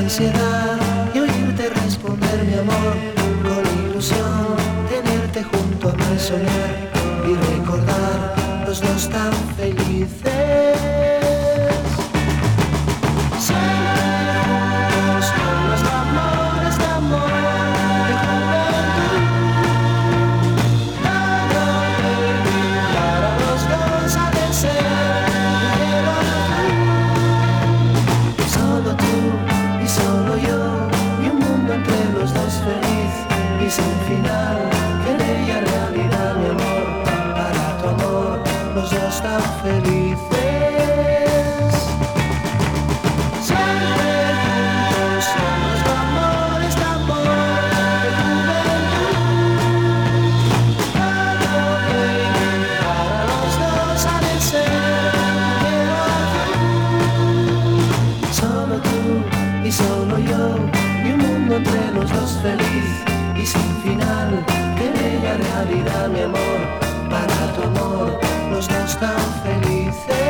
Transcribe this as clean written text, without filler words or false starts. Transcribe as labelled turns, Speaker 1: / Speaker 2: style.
Speaker 1: ansiedad y oírte responder mi amor, con ilusión tenerte junto a mí, soñar y recordar los dos tan felices. Solos con los amores de amor, de juventud, dando para los dos ha de ser cielo azul. Solo tú y solo yo, y un mundo entre los dos feliz y sin final, que en ella realidad mi amor, para tu amor los dos tan felices. Siempre juntos son los amores de amor, de juventud, dando para los dos ha de ser cielo azul. Solo tú y solo yo, y un mundo entre los dos feliz y sin final, que en ella realidad mi amor, para tu amor los dos tan felices.